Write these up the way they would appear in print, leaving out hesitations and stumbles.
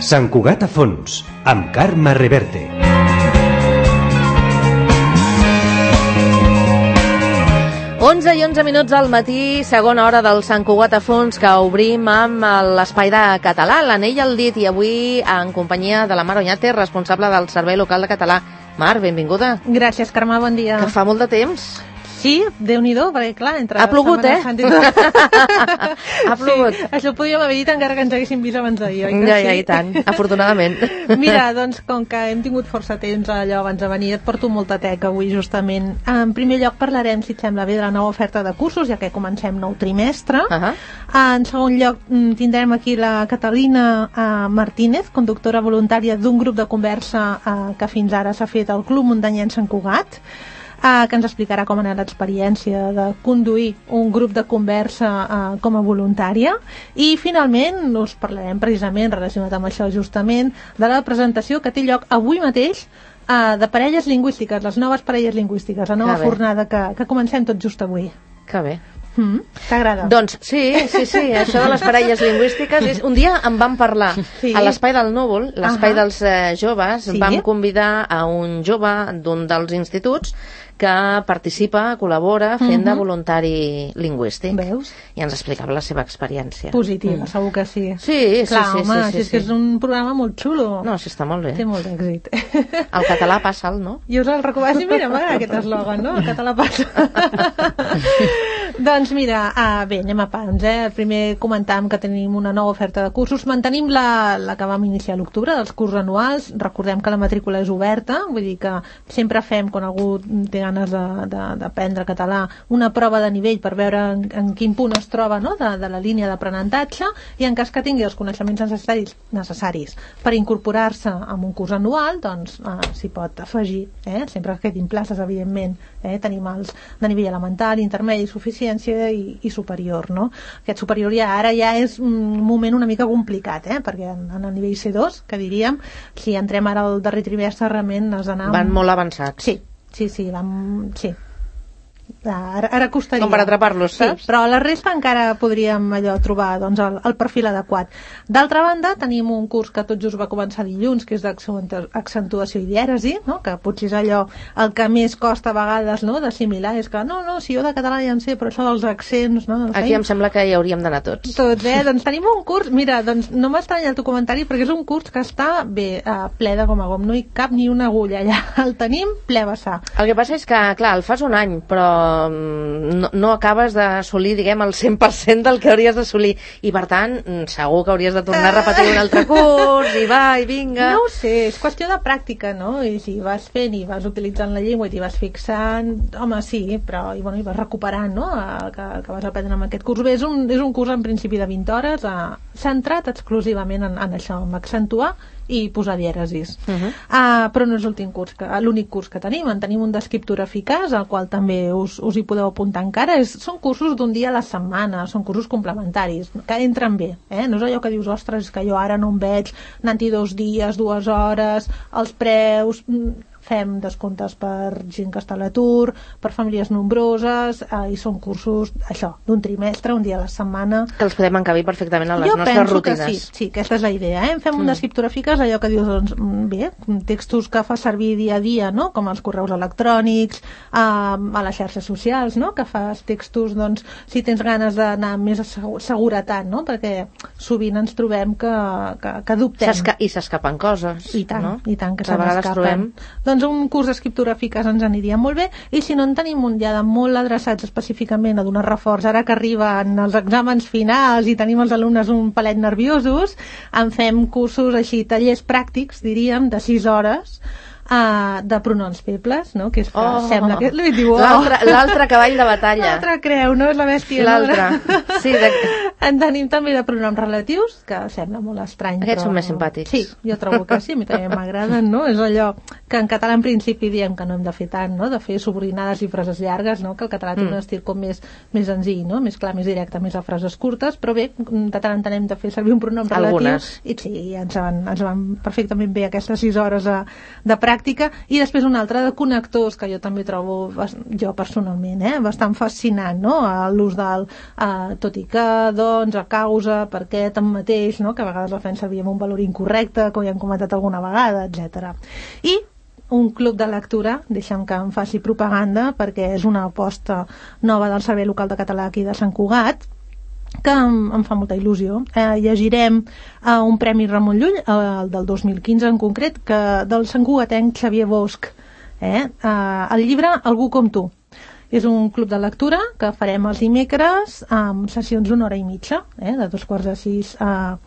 Sant Cugat a fons, amb Carme Reverte. Onze i 11 minuts al matí, segona hora del Sant Cugat a fons, que obrim amb l'espai de català, l'anell al dit, i avui en companyia de la Mar Oñate, responsable del Servei Local de Català. Mar, benvinguda. Gràcies, Carme, bon dia. Que fa molt de temps. Sí, Déu-n'hi-do, perquè clar, entre... Ha plogut, eh? Ha plogut. Sí, això ho podíem haver dit encara que ens haguéssim vist abans d'ahir, oi que ja, sí? Ja, i tant, afortunadament. Mira, doncs, com que hem tingut força temps allò abans de venir, et porto molta teca avui, justament. En primer lloc parlarem, si et sembla bé, de la nova oferta de cursos, ja que comencem nou trimestre. En segon lloc, tindrem aquí la Catalina Martínez, conductora voluntària d'un grup de conversa que fins ara s'ha fet al Club Muntanyenc Sant Cugat, que ens explicarà com ha anat l'experiència de conduir un grup de conversa com a voluntària. I finalment us parlarem precisament, relacionat amb això justament, de la presentació que té lloc avui mateix de parelles lingüístiques, les noves parelles lingüístiques, la nova fornada que comencem tot just avui. Que bé. T'agrada? Doncs sí, això de les parelles lingüístiques un dia en vam parlar a l'Espai del Núvol, l'Espai dels Joves. Vam convidar a un jove d'un dels instituts que participa, col·labora fent de voluntari lingüístic. Veus? I ens explicava la seva experiència. Positiva, segur que sí. Sí. Clar, home, és que és un programa molt xulo. No, sí, està molt bé. Té molt d'èxit. El català passa'l, no? Jo us el recomano. Sí, mira, m'agrada aquest eslògan, no? El català passa. Doncs mira, bé, anem a pams, Primer comentàvem que tenim una nova oferta de cursos. Mantenim la que vam iniciar a l'octubre, dels cursos anuals. Recordem que la matrícula és oberta, vull dir que sempre fem, quan algú té ganes d'aprendre català, una prova de nivell per veure en quin punt es troba, no?, de la línia d'aprenentatge, i en cas que tingui els coneixements necessaris per incorporar-se en un curs anual, doncs s'hi pot afegir, sempre que quedin places, evidentment. Tenim els de nivell elemental, intermedi, suficiència i superior, no? Aquest superior ara ja és un moment una mica complicat, perquè en el nivell C2, que diríem, si entrem ara al darrer trimestre, realment has d'anar... Van molt avançats. Sí. Ara costaria. Com per atrapar-los, saps? Sí, però a la resta encara podríem trobar el perfil adequat. D'altra banda, tenim un curs que tot just va començar dilluns, que és d'accentuació i dièresi, no? Que potser és allò el que més costa a vegades, no?, d'assimilar, és que no, si jo de català ja en sé, però això dels accents, no? Aquí em sembla que hi hauríem d'anar tots. Doncs tenim un curs, mira, doncs no m'estranya el teu comentari, perquè és un curs que està bé, ple de gom a gom, no hi cap ni una agulla allà, el tenim ple vessar. El que passa és que, clar, el fas un any, però no acabes d'assolir, diguem, el 100% del que hauries d'assolir, i per tant segur que hauries de tornar a repetir un altre curs, i va, i vinga. No ho sé, és qüestió de pràctica, no? I si vas fent i vas utilitzant la llengua i t'hi vas fixant, home, sí, però i vas recuperant, no?, que vas aprendre amb aquest curs. Bé, és un curs en principi de 20 hores, centrat exclusivament en això, en accentuar i posar dièresis. Però no és l'únic curs que tenim. En tenim un d'escriptura eficaç, al qual també us hi podeu apuntar encara. Són cursos d'un dia a la setmana, són cursos complementaris, que entren bé, no és allò que dius, ostres, que jo ara no em veig anant-hi 2 dies, 2 hores, els preus... Fem descomptes per gent que està a l'atur, per famílies nombroses, i són cursos, això, d'un trimestre, un dia a la setmana. Que els podem encabir perfectament a les nostres rutines. Jo penso que sí, aquesta és la idea. En fem una escriptura eficaç, allò que dius, doncs, bé, textos que fa servir dia a dia, no?, com els correus electrònics, a les xarxes socials, no?, que fas textos, doncs, si tens ganes d'anar més a seguretat, no?, perquè sovint ens trobem que dubtem. I s'escapen coses. I tant, no? I tant, que se n'escapen. Doncs un curs d'escriptura eficaç ens aniria molt bé, i si no en tenim un ja de molt adreçats específicament a donar reforç, ara que arriben els exàmens finals i tenim els alumnes un palet nerviosos, en fem cursos així, tallers pràctics, diríem, de 6 hores, de pronoms febles, no?, que sembla que... L'altre cavall de batalla. L'altra creu, no? És la bèstia. L'altre. Sí, en tenim també de pronoms relatius, que sembla molt estrany. Aquests són més simpàtics. Sí, jo trobo que sí, a mi també m'agraden, no? És allò que en català en principi diem que no hem de fer tant, no? De fer subordinades i frases llargues, no? Que el català té un estil com més senzill, no? Més clar, més directe, més a frases curtes, però bé, de tant en tant hem de fer servir un pronom relatiu. I sí, ens van perfectament bé aquestes 6 hores de pràctica. I després un altre de connectors, que jo també trobo, jo personalment, bastant fascinant, no? L'ús del tot i que, doncs, a causa, perquè, tanmateix, no? Que a vegades la fem servir amb un valor incorrecte, com ja hem comentat alguna vegada, etc. I un club de lectura, deixa'm que em faci propaganda, perquè és una aposta nova del Servei Local de Català aquí de Sant Cugat, que em fa molta il·lusió. Llegirem un Premi Ramon Llull, el del 2015 en concret, del santcugatenc Xavier Bosch. El llibre Algú com tu. És un club de lectura que farem els dimecres amb sessions d'1 hora i mitja, de 2:45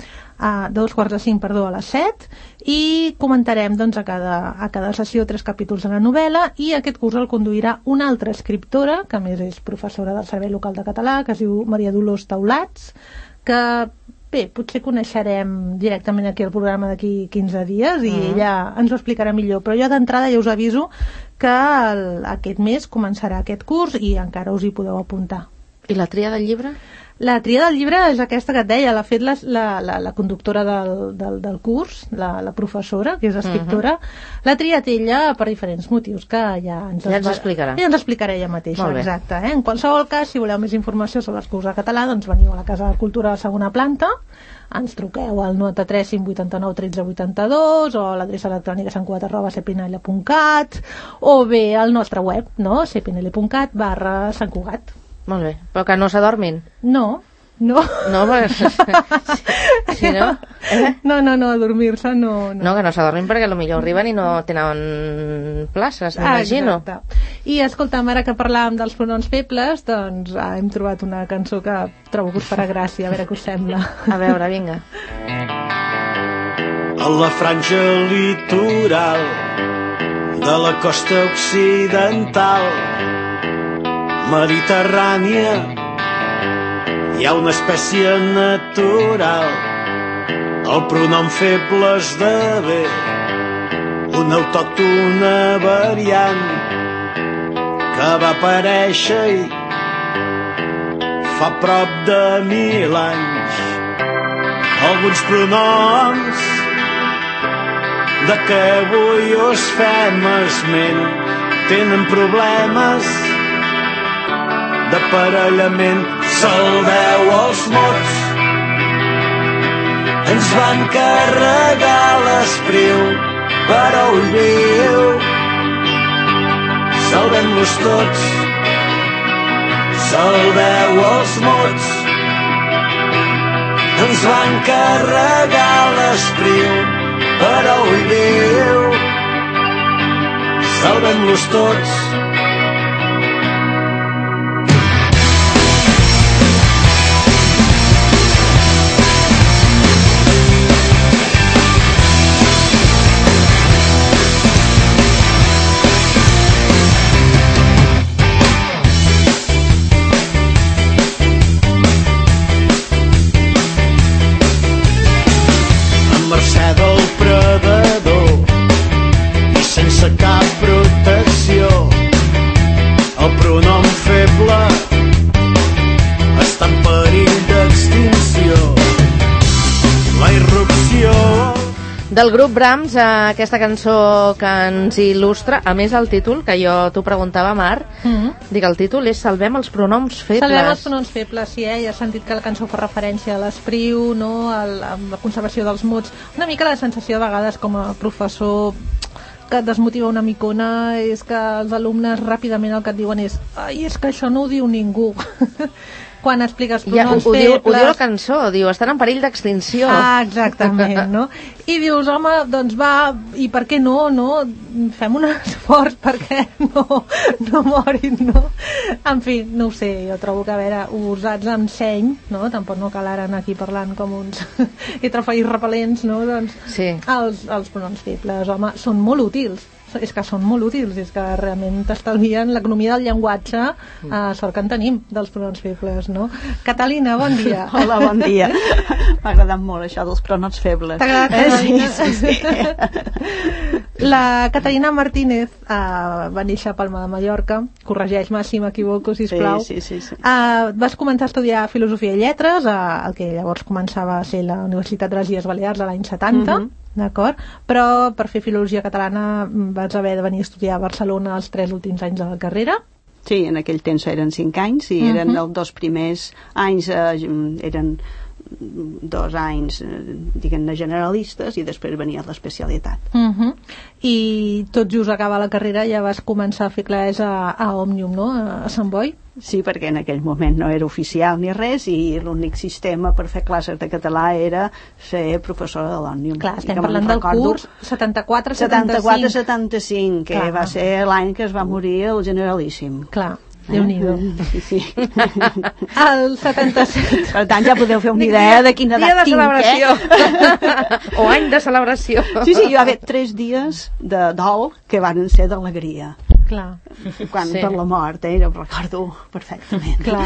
a les 7, i comentarem doncs, a cada sessió 3 capítols de la novel·la, i aquest curs el conduirà una altra escriptora, que a més és professora del Servei Local de Català, que es diu Maria Dolors Taulats, que bé, potser coneixerem directament aquí al programa d'aquí 15 dies i ella ens ho explicarà millor, però jo d'entrada ja us aviso que aquest mes començarà aquest curs i encara us hi podeu apuntar. I la tria del llibre? La tria del llibre és aquesta que et deia, l'ha fet la conductora del curs, la professora, que és escriptora. L'ha triat ella per diferents motius que ja ens explicarà. Ja ens explicarà ella mateixa, exacte. En qualsevol cas, si voleu més informació sobre els curs de català, doncs veniu a la Casa de Cultura de la segona planta, ens truqueu al 93 589 13 82 o a l'adreça electrònica santcugat@cpnl.cat o bé al nostre web, no? cpnl.cat/santcugat. Molt bé, però que no s'adormin. No, No, si no... No, a dormir-se no. No, que no s'adormin perquè potser arriben i no tenen places, m'imagino. Exacte. I escolta'm, ara que parlàvem dels pronoms febles, doncs hem trobat una cançó que trobo que us farà gràcia, a veure què us sembla. A veure, vinga. A la franja litoral de la costa occidental mediterrània hi ha una espècie natural, el pronom feble esdevé una autòctona variant que va aparèixer i fa prop de 1000 anys. Alguns pronoms de què avui us fem esment tenen problemes d'aparellament. Salveu els mots, ens van carregar l'espriu, però ull viu, salvem-los tots. Salveu els mots, ens van carregar l'espriu, però ull viu, salvem-los tots. Del predador i sense cap protecció, el pronom feble està en perill d'extinció. La irrupció del grup Brahms, aquesta cançó que ens il·lustra, a més el títol, que jo t'ho preguntava, Mar, dic, el títol és Salvem els pronoms febles. Salvem els pronoms febles, sí, ja has sentit que la cançó fa referència a l'espriu, no? A la conservació dels mots. Una mica la sensació de vegades com a professor que et desmotiva una micona és que els alumnes ràpidament el que et diuen és ai, és que això no ho diu ningú. Quan expliques pronoms febles... Ho diu la cançó, diu, estan en perill d'extinció. Ah, exactament, no? I dius, home, doncs va, i per què no, no? Fem un esforç perquè no morin, no? En fi, no ho sé, jo trobo que, a veure, usats amb seny, no? Tampoc no cal ara anar aquí parlant com uns trafeïts repel·lents, no? Doncs sí. Els pronoms febles, home, són molt útils. És que són molt útils, és que realment t'estalvien l'economia del llenguatge, sort que en tenim dels pronoms febles, no? Catalina, bon dia. Hola, bon dia. M'ha agradat molt això dels pronoms febles. T'ha agradat? Sí. La Caterina Martínez va néixer a Palma de Mallorca, corregeix-me si m'equivoco, sisplau. Sí. Vas començar a estudiar Filosofia i Lletres, el que llavors començava a ser la Universitat de les Illes Balears a l'any 70, d'acord? Però per fer Filologia Catalana vas haver de venir a estudiar a Barcelona els 3 últims anys de la carrera. Sí, en aquell temps eren 5 anys i eren els 2 primers anys, eren 2 anys, diguem-ne, generalistes i després venia l'especialitat. I tot just acabar la carrera ja vas començar a fer classes a Òmnium, no? A Sant Boi? Sí, perquè en aquell moment no era oficial ni res i l'únic sistema per fer classes de català era ser professora de l'Òmnium. Clar, estem parlant del curs 74-75. 74-75, que va ser l'any que es va morir el Generalíssim. Clar. Déu-n'hi-do. Sí. El 77. Per tant, ja podeu fer una idea de quina edat tinc, O any de celebració. Sí, hi va haver 3 dies de dol que van ser d'alegria. Clar. Per la mort, jo ho recordo perfectament. Clar.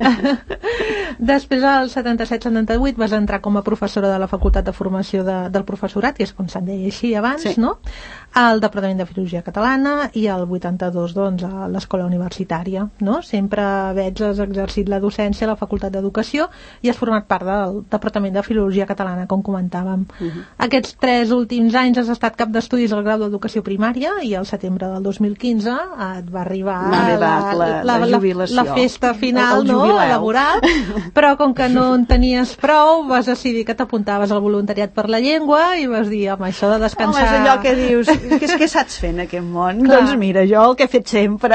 Després, al 77-78, vas entrar com a professora de la Facultat de Formació del Professorat, que és com se'n deia així abans, no? Al Departament de Filologia Catalana i al 82, doncs, a l'Escola Universitària, no? Sempre veig has exercit la docència a la Facultat d'Educació i has format part del Departament de Filologia Catalana, com comentàvem. Aquests 3 últims anys has estat cap d'estudis al grau d'Educació Primària i al setembre del 2015 et va arribar la jubilació, la festa final, no? Laboral, però com que no en tenies prou vas decidir que t'apuntaves al voluntariat per la llengua i vas dir, home, això de descansar... Home, és allò que dius, què saps fer en aquest món? Clar. Doncs mira, jo el que he fet sempre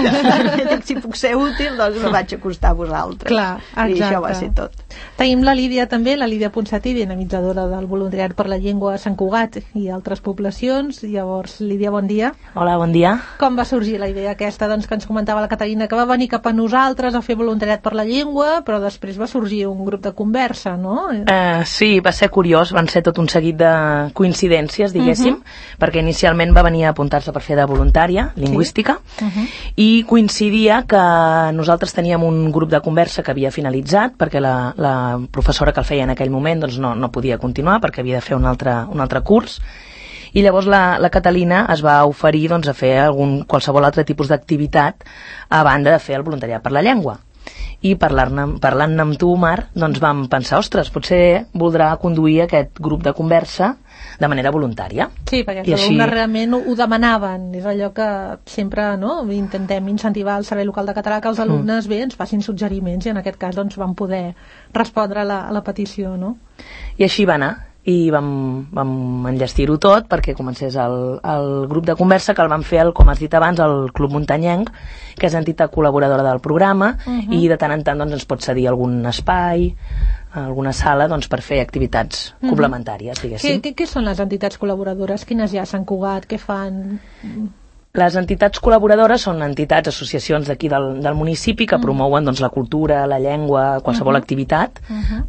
si puc ser útil, doncs me vaig acostar a vosaltres. Clar, exacte. I això va ser tot. Tenim la Lídia també, la Lídia Ponsatí, dinamitzadora del voluntariat per la llengua a Sant Cugat i altres poblacions. Llavors, Lídia, bon dia. Hola, bon dia. Com va sorgir la idea aquesta, doncs, que ens comentava la Caterina, que va venir cap a nosaltres a fer voluntariat per la llengua, però després va sorgir un grup de conversa, no? Sí, va ser curiós, van ser tot un seguit de coincidències, diguéssim, perquè inicialment va venir a apuntar-se per fer de voluntària lingüística i coincidia que nosaltres teníem un grup de conversa que havia finalitzat perquè la professora que el feia en aquell moment doncs no podia continuar perquè havia de fer un altre curs i llavors la Catalina es va oferir doncs, a fer qualsevol altre tipus d'activitat a banda de fer el voluntariat per la llengua. I parlant amb tu, Mar, doncs vam pensar, ostres, potser voldrà conduir aquest grup de conversa de manera voluntària. Sí, perquè els alumnes realment ho demanaven. És allò que sempre intentem incentivar el Servei Local de Català que els alumnes ens facin suggeriments i en aquest cas doncs, van poder respondre a la petició. No? I així va anar. I vam enllestir-ho tot perquè comencés el grup de conversa que el vam fer, com has dit abans, al Club Muntanyenc, que és entitat col·laboradora del programa i de tant en tant doncs, ens pot cedir algun espai, alguna sala doncs, per fer activitats complementàries, diguéssim. Què són les entitats col·laboradores? Quines hi ha a Sant Cugat? Què fan? Les entitats col·laboradores són entitats, associacions d'aquí del municipi que promouen doncs, la cultura, la llengua, qualsevol activitat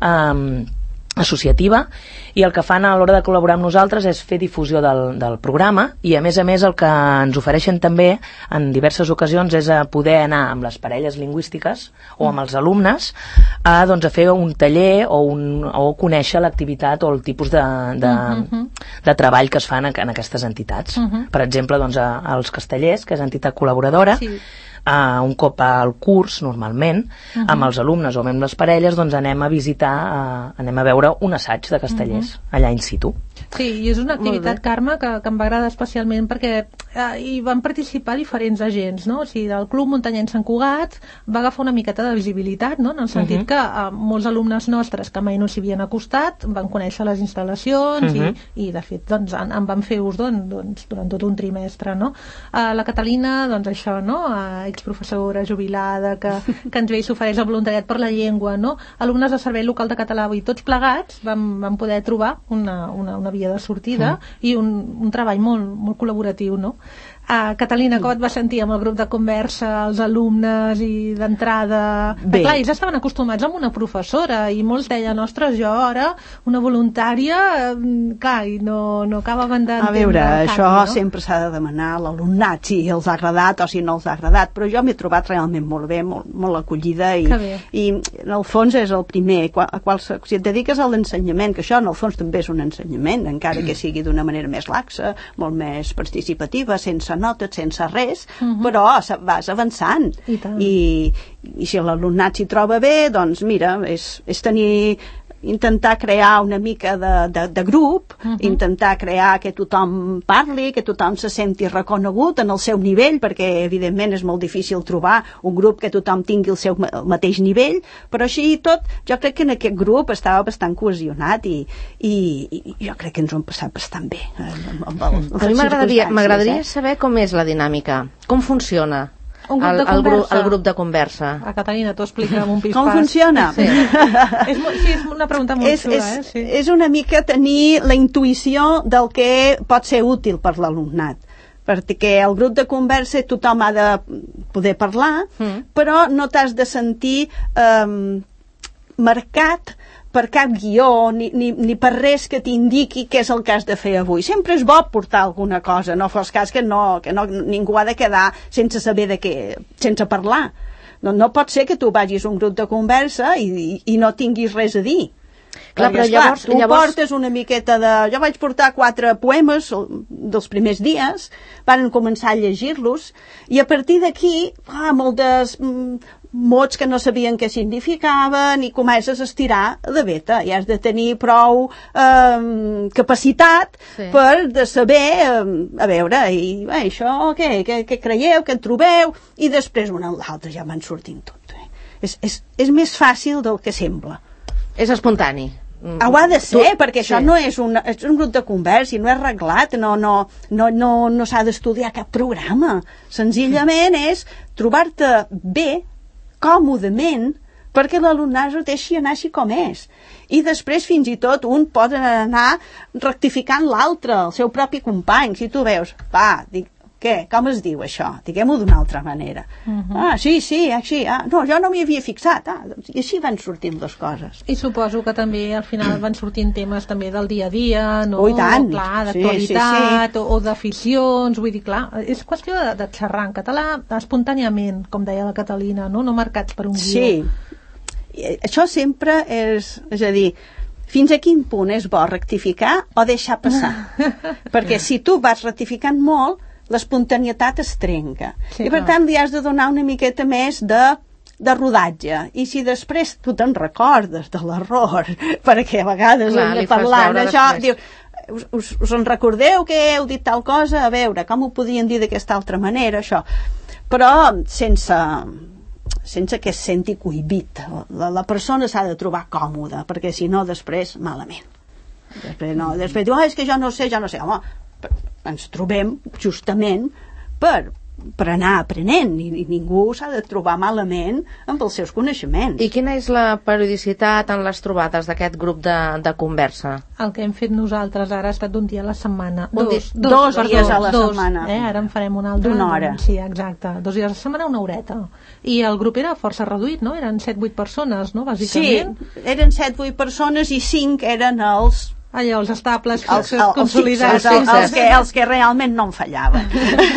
associativa i el que fan a l'hora de col·laborar amb nosaltres és fer difusió del programa i a més el que ens ofereixen també en diverses ocasions és a poder anar amb les parelles lingüístiques o amb els alumnes a fer un taller o conèixer l'activitat o el tipus de treball que es fan en aquestes entitats. Per exemple, doncs, als Castellers, que és entitat col·laboradora, un cop al curs, normalment, amb els alumnes o amb les parelles, doncs anem a visitar, anem a veure un assaig de Castellers, allà in situ. Sí, i és una activitat, Carme, que em va agradar especialment perquè hi van participar diferents agents, no? O sigui, el Club Muntanyenc Sant Cugat va agafar una miqueta de visibilitat, no? En el sentit que molts alumnes nostres que mai no s'hi havien acostat van conèixer les instal·lacions i de fet, doncs, en van fer ús durant tot un trimestre, no? La Catalina, doncs això, no? Exprofessora jubilada que ens ve i s'ofereix el voluntariat per la llengua, no? Alumnes del Servei Local de Català i tots plegats vam poder trobar una via de sortida i un treball molt, molt col·laboratiu, no? Catalina, com et vas sentir amb el grup de conversa, els alumnes i d'entrada? Clar, ells estaven acostumats amb una professora i molts deien, ostres, jo ara una voluntària, clar, i no acabaven d'entendre. A veure, això sempre s'ha de demanar a l'alumnat, si els ha agradat o si no els ha agradat, però jo m'he trobat realment molt bé, molt acollida i en el fons és el primer, si et dediques a l'ensenyament, que això en el fons també és un ensenyament, encara que sigui d'una manera més laxa, molt més participativa, sense notes, sense res, però vas avançant i si l'alumnat s'hi troba bé, doncs mira, és intentar crear una mica de grup, intentar crear que tothom parli, que tothom se senti reconegut en el seu nivell, perquè evidentment és molt difícil trobar un grup que tothom tingui el seu mateix nivell, però així i tot jo crec que en aquest grup estava bastant cohesionat i jo crec que ens ho hem passat bastant bé. A mi m'agradaria saber com és la dinàmica, com funciona el grup de conversa. A Catalina, t'ho explica amb un pispàs. Com funciona? Sí, és una pregunta molt xula. És una mica tenir la intuïció del que pot ser útil per l'alumnat, perquè el grup de conversa tothom ha de poder parlar, però no t'has de sentir marcat per cap guió ni per res que t'indiqui què és el que has de fer avui. Sempre és bo portar alguna cosa, no fos cas que ningú ha de quedar sense saber sense parlar. No pot ser que tu vagis a un grup de conversa i no tinguis res a dir. Clar, però llavors... portes una miqueta de... Jo vaig portar 4 poemes dels primers dies, van començar a llegir-los, i a partir d'aquí, moltes mots que no sabien què significaven, i comences a estirar de veta, i has de tenir prou capacitat per saber, a veure, i això, què creieu, què en trobeu, i després un o l'altre ja van sortint tot. És més fàcil del que sembla. És espontani. Ho ha de ser, perquè això no és un grup de conversa, no és reglat, no s'ha d'estudiar cap programa. Senzillament és trobar-te bé, còmodament, perquè l'alumnat es deixi anar així com és. I després fins i tot un pot anar rectificant l'altre, el seu propi company. Si tu veus, què? Com es diu això? Diguem-ho d'una altra manera. Sí, així. No, jo no m'hi havia fixat. I així van sortint les coses. I suposo que també al final van sortint temes també del dia a dia, no? Oh, i tant. Clar, d'actualitat o d'aficions, vull dir, clar, és qüestió de xerrar en català espontàniament, com deia la Catalina, no marcats per un guió. Sí. Això sempre és a dir, fins a quin punt és bo rectificar o deixar passar? Perquè si tu vas rectificant molt, l'espontanietat es trenca. I per tant li has de donar una miqueta més de rodatge. I si després tu te'n recordes de l'error, perquè a vegades hem de parlar d'això, diu, us en recordeu que heu dit tal cosa? A veure, com ho podien dir d'aquesta altra manera, això? Però sense que es senti cohibit. La persona s'ha de trobar còmoda, perquè si no després malament. Després diu, és que jo no sé. Home, ens trobem justament per anar aprenent i ningú s'ha de trobar malament amb els seus coneixements. I quina és la periodicitat en les trobades d'aquest grup de conversa? El que hem fet nosaltres ara ha estat un dia a la setmana. Dos dies a la setmana. Ara en farem un altre. D'una hora. Sí, exacte. 2 dies a la setmana, una horeta. I el grup era força reduït, no? Eren 7-8 persones, no? Bàsicament. Sí, eren 7-8 persones i 5 eren els estables, consolidats, els que realment no en fallaven.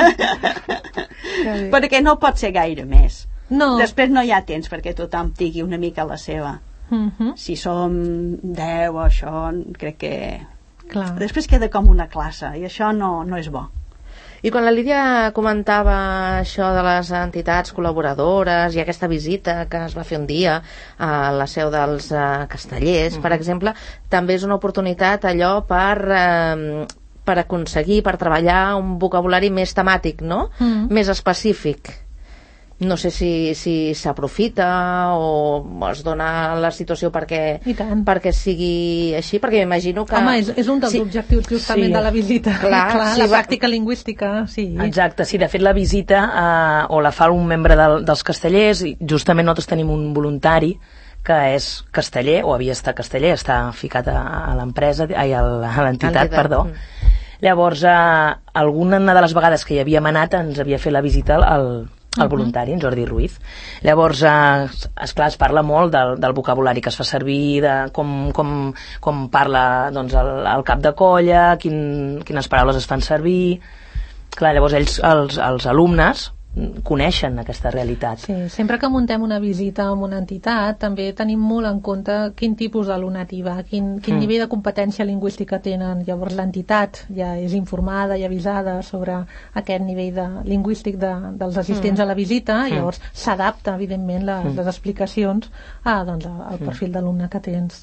Perquè no pot ser gaire més. Després no hi ha temps perquè tothom tingui una mica la seva. Si som 10 o això, crec que després queda com una classe i això no és bo. I quan la Lídia comentava això de les entitats col·laboradores i aquesta visita que es va fer un dia a la seu dels castellers, per exemple, també és una oportunitat allò per aconseguir, per treballar un vocabulari més temàtic, no? Més específic. No sé si s'aprofita o es dona la situació perquè sigui així, perquè m'imagino que... Home, és un dels objectius justament de la visita. Clar, la pràctica lingüística, sí. Exacte, sí, de fet la visita o la fa un membre dels castellers, i justament nosaltres tenim un voluntari que és casteller, o havia estat casteller, està ficat a l'empresa, a l'entitat, perdó. Llavors, alguna de les vegades que hi havíem anat ens havia fet la visita al voluntari, en Jordi Ruiz. Llavors, esclar, es parla molt del vocabulari que es fa servir, de com parla doncs, el cap de colla, quines paraules es fan servir. Clar, llavors els alumnes coneixen aquesta realitat. Sí, sempre que muntem una visita a una entitat també tenim molt en compte quin tipus d'alumnat hi va, quin nivell de competència lingüística tenen. Llavors l'entitat ja és informada i avisada sobre aquest nivell lingüístic dels assistents a la visita, i llavors s'adapta evidentment les explicacions al perfil d'alumne que tens.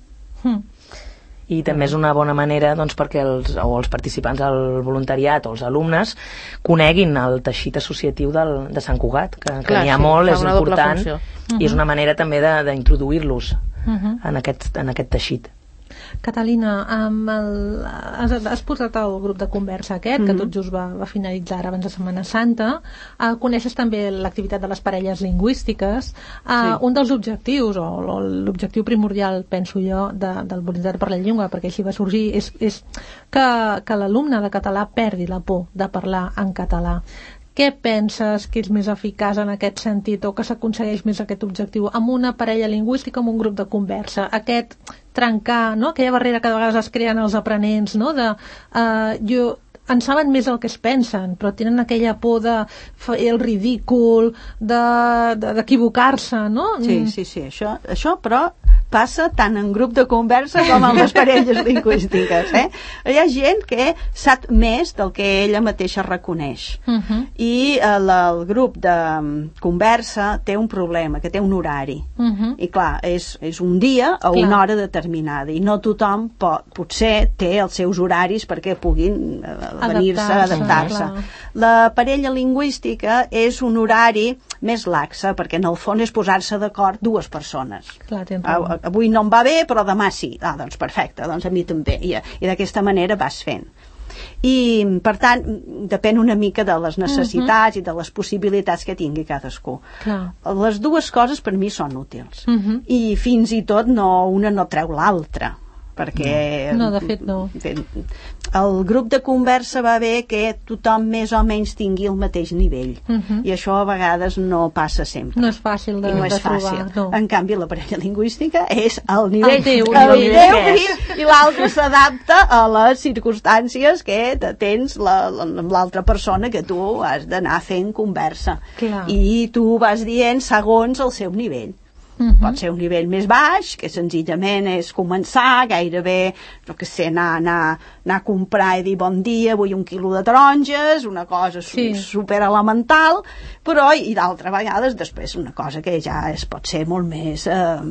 I també és una bona manera doncs, perquè els participants del voluntariat o els alumnes coneguin el teixit associatiu de Sant Cugat, que n'hi ha molt, és important, i és una manera també d'introduir-los en aquest teixit. Catalina, has posat el grup de conversa aquest, que tot just va finalitzar ara abans de Setmana Santa. Coneixes també l'activitat de les parelles lingüístiques. Un dels objectius, o l'objectiu primordial, penso jo, del voluntari per la llengua, perquè així va sorgir, és que l'alumne de català perdi la por de parlar en català. Què penses que és més eficaç en aquest sentit, o que s'aconsegueix més aquest objectiu amb una parella lingüística, amb un grup de conversa? Aquest trencar, no?, aquella barrera que de vegades es creen els aprenents, no?, en saben més el que es pensen, però tenen aquella por de fer el ridícul, d'equivocar-se, no? Sí, això però passa tant en grup de conversa com en les parelles lingüístiques. Hi ha gent que sap més del que ella mateixa reconeix. I el grup de conversa té un problema, que té un horari. I clar, és un dia a una hora determinada, i no tothom potser té els seus horaris perquè puguin adaptar-se. La parella lingüística és un horari més laxa, perquè en el fons és posar-se d'acord dues persones. Avui no em va bé, però demà sí. Doncs perfecte, doncs a mi també. I d'aquesta manera vas fent. I, per tant, depèn una mica de les necessitats i de les possibilitats que tingui cadascú. Les dues coses per mi són útils. I fins i tot una no treu l'altra. Perquè de fet no. El grup de conversa va bé que tothom més o menys tingui el mateix nivell, i això a vegades no passa sempre. No és fàcil de trobar. En canvi, la parella lingüística és el nivell i l'altre s'adapta a les circumstàncies que tens amb l'altra persona, que tu has d'anar fent conversa. I tu vas dient segons el seu nivell. Pot ser un nivell més baix, que senzillament és començar, gairebé, no que sé, anar a comprar i dir bon dia, vull 1 quilo de taronges, una cosa super elemental, però i d'altres vegades després una cosa que ja pot ser molt més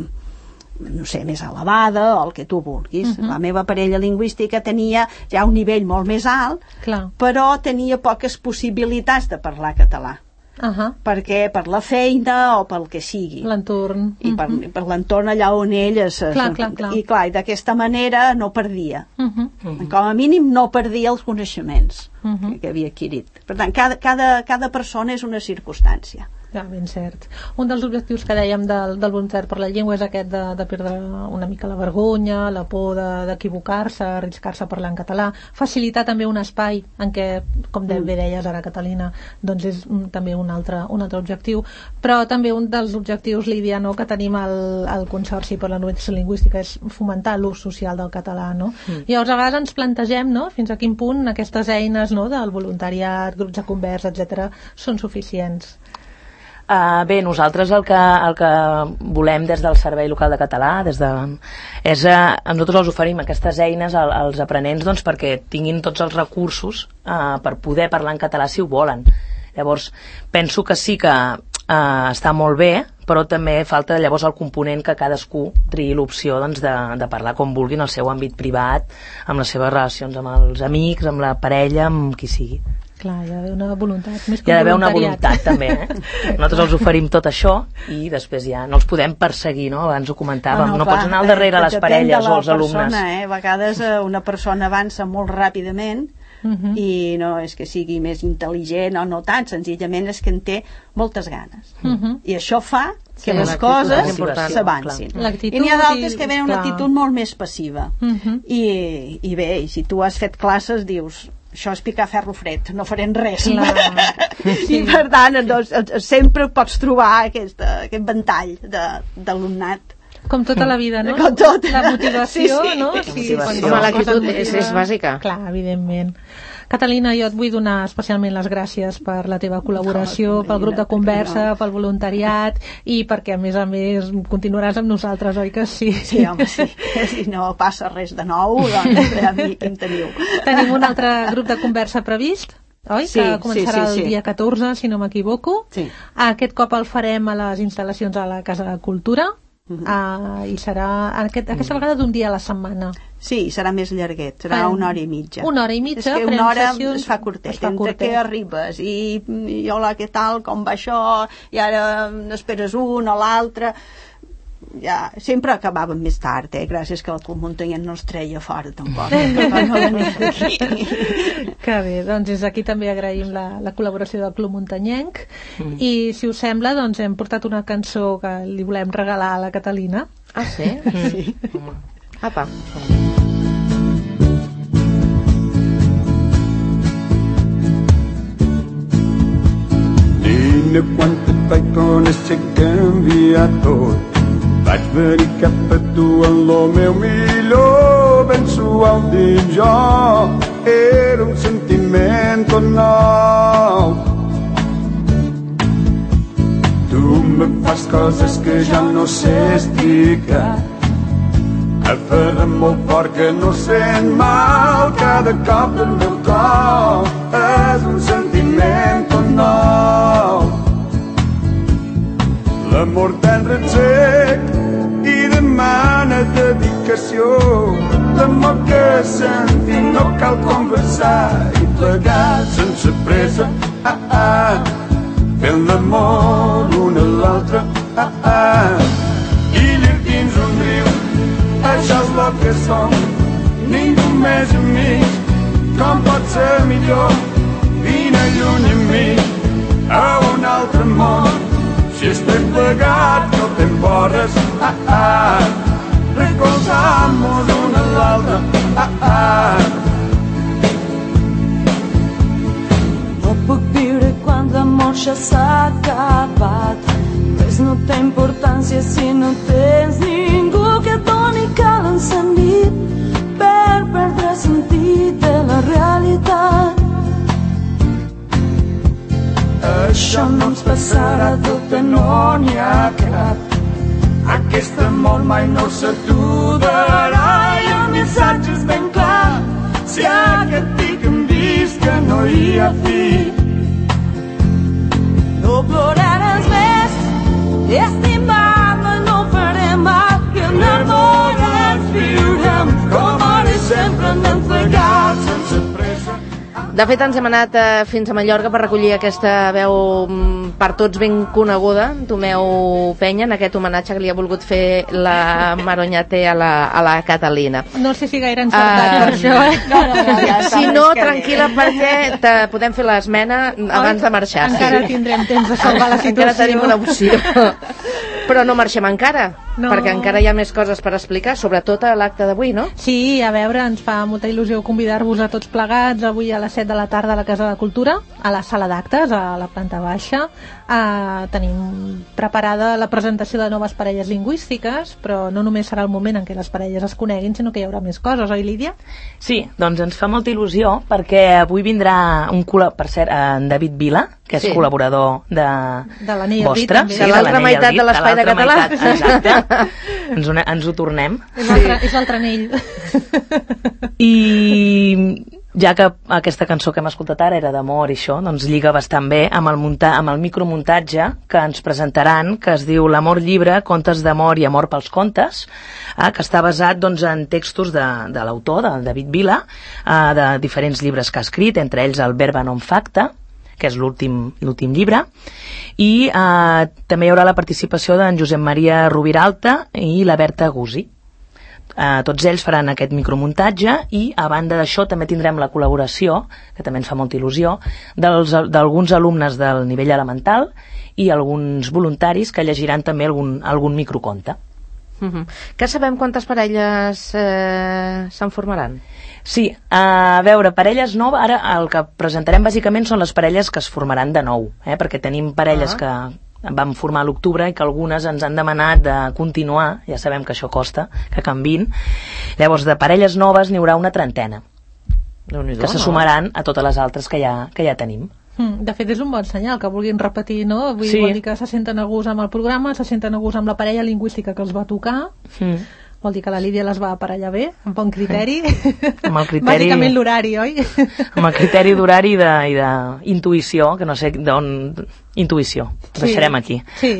no sé, més elevada, o el que tu vulguis. La meva parella lingüística tenia ja un nivell molt més alt, però tenia poques possibilitats de parlar català. Perquè per la feina o pel que sigui, l'entorn, i per l'entorn allà on ell i d'aquesta manera no perdia, com a mínim no perdia els coneixements que havia adquirit. Per tant, cada persona és una circumstància. Ja, ben cert. Un dels objectius que dèiem del voluntari per la llengua és aquest de perdre una mica la vergonya, la por d'equivocar-se, arriscar-se a parlar en català, facilitar també un espai en què, com bé deies ara, Catalina, doncs és també un altre objectiu, però també un dels objectius, Lídia, no, que tenim al Consorci per la Normalització Lingüística és fomentar l'ús social del català, no? Llavors a vegades ens plantegem, no?, fins a quin punt aquestes eines, no?, del voluntariat, grups de conversa, etc., són suficients. Bé, nosaltres el que volem des del Servei Local de Català nosaltres els oferim aquestes eines als aprenents, doncs, perquè tinguin tots els recursos per poder parlar en català si ho volen. Llavors, penso que sí que està molt bé, però també falta llavors el component que cadascú triï l'opció, doncs, de parlar com vulgui en el seu àmbit privat, amb les seves relacions amb els amics, amb la parella, amb qui sigui. Clar, hi ha d'haver una voluntat, més que hi ha d'haver una voluntat també, Nosaltres els oferim tot això i després ja no els podem perseguir, no? Abans ho comentàvem, no pots anar al darrere les parelles o els alumnes. A vegades una persona avança molt ràpidament i no és que sigui més intel·ligent o no tant, senzillament és que en té moltes ganes. I això fa que les coses s'avancin. I n'hi ha d'altres que venen una actitud molt més passiva. I bé, si tu has fet classes, dius, això és picar ferro fred, no farem res. I per tant, sempre pots trobar aquest ventall d'alumnat. Com tota la vida, no? Com tot. La motivació, no? Home, l'actitud és bàsica. Clar, evidentment. Catalina, jo et vull donar especialment les gràcies per la teva col·laboració, pel grup de conversa, pel voluntariat i perquè, a més, continuaràs amb nosaltres, oi que sí? Sí, home, sí. Si no passa res de nou, doncs a mi què em teniu. Tenim un altre grup de conversa previst? Oi? Que començarà el dia 14, si no m'equivoco. Aquest cop el farem a les instal·lacions a la Casa de Cultura. I serà aquesta vegada d'un dia a la setmana. Sí, serà més llarguet, serà 1 hora i mitja. 1 hora i mitja, és que 1 hora es fa curtet, entre què arribes i hola, què tal, com va això, i ara esperes un o l'altre. Ja, sempre acabàvem més tard, gràcies que el Club Muntanyenc no es treia fora tampoc. Que bé, doncs des d'aquí també agraïm la col·laboració del Club Muntanyenc i si us sembla doncs hem portat una cançó que li volem regalar a la Catalina. Ah, sí? Sí. Apa. Nina, quan et vaig conèixer canviar tot. Vaig venir cap a tu en lo meu millor, ben suau dins jo, era un sentiment tot nou. Tu me fas coses que ja no sé explicar, aferra molt fort que no sent mal, cada cop del meu cor és un sentiment tot nou. L'amor tendre et sec i demana dedicació, l'amor que sentim no cal conversar i plegar sense pressa, fent l'amor l'un a l'altre, i llit dins un riu, això és el que som, ningú més amics, com pot ser millor, vine lluny amb mi a un altre món. Si estem plegats no te'n borres, recolzant-nos un a l'altre, No puc viure quan l'amor ja s'ha acabat, res no té importància si no tens ningú que et doni cal encendit per perdre sentit de la realitat. Això no ens passarà tot que no n'hi ha cap. Aquest amor mai no s'aturarà i el missatge és ben clar. Si aquest pic hem vist que no hi ha fi, no ploraràs més, estimant-me no farem mal, i enamorats viurem com ara i sempre anem plegats sense pressa. De fet, ens hem anat fins a Mallorca per recollir aquesta veu per tots ben coneguda, Tomeu Penya, en aquest homenatge que li ha volgut fer la Maroñate a la Catalina. No sé si gaire encertat per això, Si no, tranquil·la, perquè podem fer l'esmena abans de marxar. Encara tindrem temps de salvar la situació. Encara tenim una opció. Però no marxem encara, perquè encara hi ha més coses per explicar, sobretot a l'acte d'avui, no? Sí, a veure, ens fa molta il·lusió convidar-vos a tots plegats avui a les 7 de la tarda a la Casa de Cultura, a la sala d'actes, a la planta baixa. Tenim preparada la presentació de noves parelles lingüístiques, però no només serà el moment en què les parelles es coneguin, sinó que hi haurà més coses, oi, Lídia? Sí, doncs ens fa molta il·lusió, perquè avui vindrà per cert, en David Vila, que és col·laborador de vostre. De l'altra meitat de l'Espai de Català. Exacte. Ens ho tornem. És l'altre anell. I ja que aquesta cançó que hem escoltat ara era d'amor i això, doncs lliga bastant bé amb el micromuntatge que ens presentaran, que es diu L'amor llibre, contes d'amor i amor pels contes, que està basat doncs, en textos de l'autor, del David Vila, de diferents llibres que ha escrit, entre ells el Verba non facta, que és l'últim llibre, i també hi haurà la participació d'en Josep Maria Rovira Alta i la Berta Gussi. tots ells faran aquest micromuntatge i a banda d'això també tindrem la col·laboració, que també ens fa molta il·lusió, d'alguns alumnes del nivell elemental i alguns voluntaris que llegiran també algun microconte. Que sabem quantes parelles se'n formaran? Sí, a veure, parelles noves, ara el que presentarem bàsicament són les parelles que es formaran de nou, perquè tenim parelles que vam formar a l'octubre i que algunes ens han demanat de continuar, ja sabem que això costa, que canviïn. Llavors, de parelles noves n'hi haurà una trentena, que se sumaran a totes les altres que ja tenim. De fet, és un bon senyal que vulguin repetir, no? Vol dir que se senten a gust amb el programa, se senten a gust amb la parella lingüística que els va tocar. Vol dir que la Lídia les va aparellar bé, amb bon criteri. Amb el criteri... Bàsicament l'horari, oi? Amb el criteri d'horari i d'intuïció, que no sé d'on... Intuïció, ho deixarem aquí. Sí,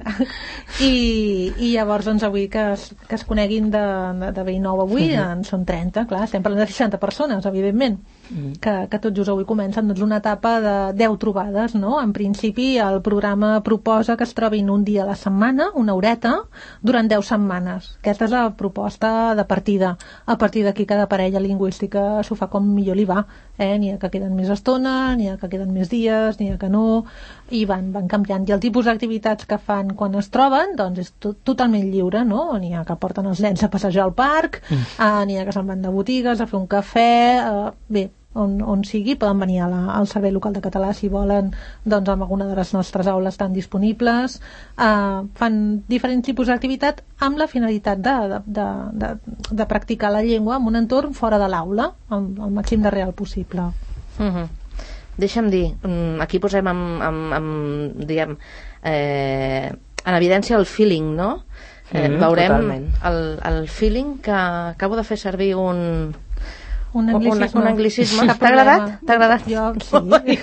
i llavors doncs avui que es coneguin de vell nou avui, en són 30, clar, estem parlant de 60 persones, evidentment, que tot just avui comencen doncs, una etapa de 10 trobades, no? En principi el programa proposa que es trobin un dia a la setmana, una horeta, durant 10 setmanes. Aquesta és la proposta de partida. A partir d'aquí cada parella lingüística s'ho fa com millor li va. N'hi ha que queden més estona, n'hi ha que queden més dies, n'hi ha que no, i van canviant. I el tipus d'activitats que fan quan es troben doncs és totalment lliure, no? N'hi ha que porten els nens a passejar al parc, n'hi ha que se'n van de botigues a fer un cafè, bé, on sigui, poden venir al Servei Local de Català si volen, doncs amb alguna de les nostres aules estan disponibles, fan diferents tipus d'activitat amb la finalitat de practicar la llengua en un entorn fora de l'aula, el màxim de real possible. Deixa'm dir, aquí posem diguem, en evidència el feeling, no? Veurem el feeling que acabo de fer servir un anglicisme. T'ha agradat? T'ha agradat? Jo, sí.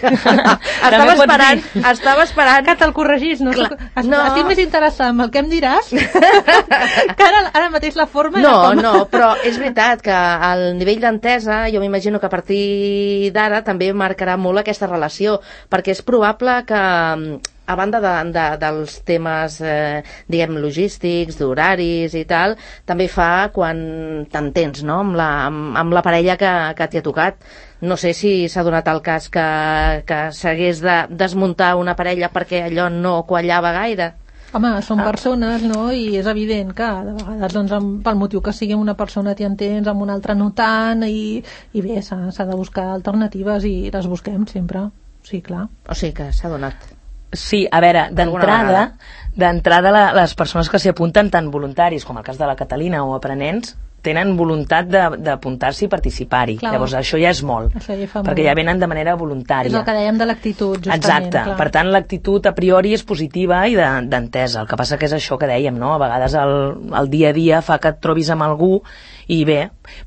Estava esperant que te'l corregís. Estic més interessada en el que em diràs que ara mateix la forma... No, però és veritat que el nivell d'entesa, jo m'imagino que a partir d'ara també marcarà molt aquesta relació, perquè és probable que a banda dels temes, diguem, logístics, d'horaris i tal, també fa quan t'entens, no?, amb la parella que t'hi ha tocat. No sé si s'ha donat el cas que s'hagués de desmuntar una parella perquè allò no quallava gaire. Home, són persones, no?, i és evident que de vegades, doncs, pel motiu que sigui una persona t'hi entens, amb una altra no tant, i bé, s'ha de buscar alternatives i les busquem sempre, sí, clar. O sigui que s'ha donat. Sí, a veure, d'entrada les persones que s'hi apunten, tant voluntaris com el cas de la Catalina o aprenents, tenen voluntat d'apuntar-s'hi i participar-hi. Clar. Llavors això ja és molt, perquè ja venen de manera voluntària. És el que dèiem de l'actitud, justament. Exacte, clar. Per tant l'actitud a priori és positiva i d'entesa. El que passa que és això que dèiem, no? A vegades el dia a dia fa que et trobis amb algú i bé,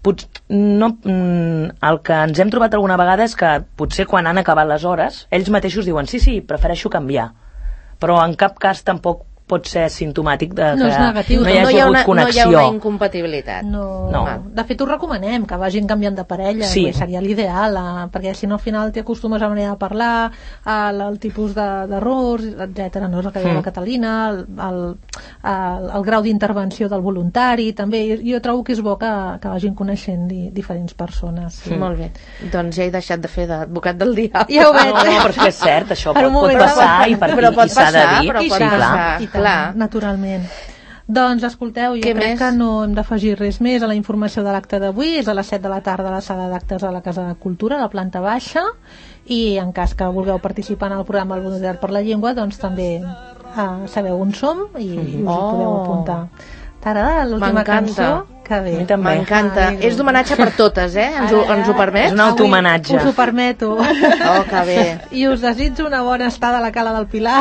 el que ens hem trobat alguna vegada és que potser quan han acabat les hores ells mateixos diuen sí, prefereixo canviar, però en cap cas tampoc pot ser simptomàtic de que no hi hagi hagut connexió. No hi ha una incompatibilitat. No. De fet, ho recomanem, que vagin canviant de parella. Sí. Seria l'ideal, perquè si no al final t'acostumes a la manera de parlar, al tipus d'errors, etc. No és el que deia la Catalina, el grau d'intervenció del voluntari, també. Jo trobo que és bo que vagin coneixent diferents persones. Sí. Molt bé. Doncs ja he deixat de fer d'advocat del diable. Ja ho veig. No, però és cert, això pot passar i s'ha de dir. Però pot passar. Clar. Naturalment. Doncs escolteu, jo crec que no hem d'afegir res més a la informació de l'acte d'avui. És a les 7 de la tarda a la sala d'actes de la Casa de Cultura, a la planta baixa, i en cas que vulgueu participar en el programa El Voluntariat per la Llengua, doncs també sabeu on som i us ho podeu apuntar. T'agrada l'última cançó? Que bé. M'encanta. És d'homenatge per totes, ens ho permet? És un autohomenatge. Us ho permeto. Oh, que bé. I us desitjo una bona estada a la Cala del Pilar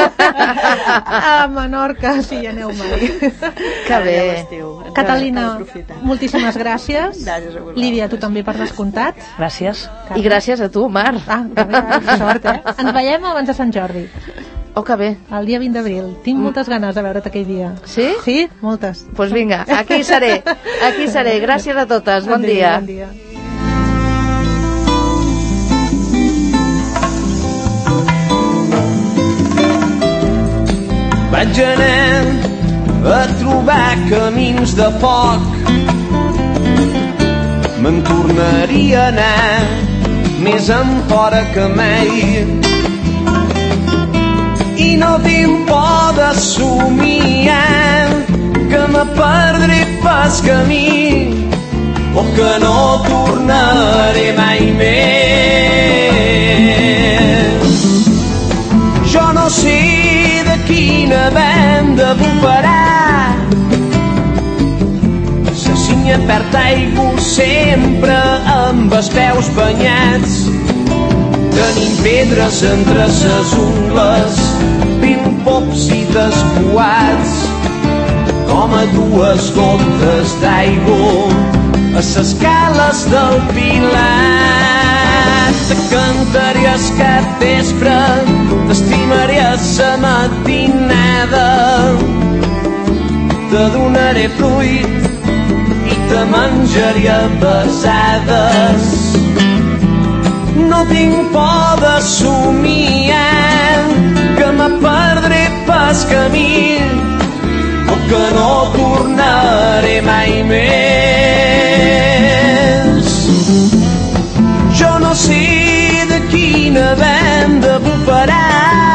a Menorca, si hi aneu mai. Que bé. Catalina, moltíssimes gràcies. Lídia, tu també per descomptat. Gràcies. I gràcies a tu, Mar. Que sort, Ens veiem abans de Sant Jordi. Oh, que bé. El dia 20 d'abril. Tinc moltes ganes de veure't aquell dia. Sí? Sí, moltes. Doncs vinga, aquí seré. Aquí seré. Gràcies a totes. Bon dia. Bon dia. Vaig anar a trobar camins de foc me'n tornaria a anar més enfora que mai. I no tinc por de somiar que me perdré pas camí o que no tornaré mai més. Jo no sé de quina banda bufarà, la cinya perd aigua sempre amb els peus banyats. Tenim pedres entre ses ungles, pim-pops i descuats, com a dues gotes d'aigua a ses cales del Pilar. Te cantaré el capvespre, t'estimaré a sa matinada, te donaré fruit i te menjaré a besades. No tinc por de somiar que me perdré pas camí o que no tornaré mai més. Jo no sé de quina banda bufarà,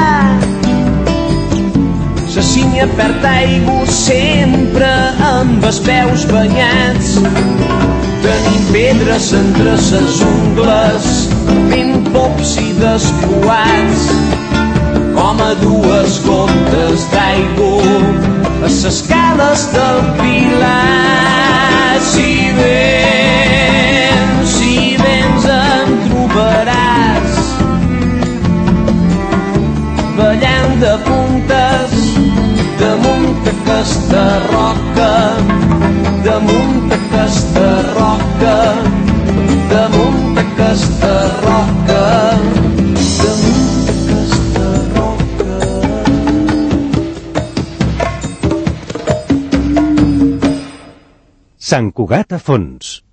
la cinya perd aigua sempre amb els peus banyats. Tenim pedres entre ses ungles, pim-pops i descuats, com a dues gotes d'aigua a ses cales del Pilar. Si vens em trobaràs ballant de puntes damunt aquesta roca, damunt aquesta roca, damunt aquesta roca, damunt aquesta roca. Sant Cugat a fons.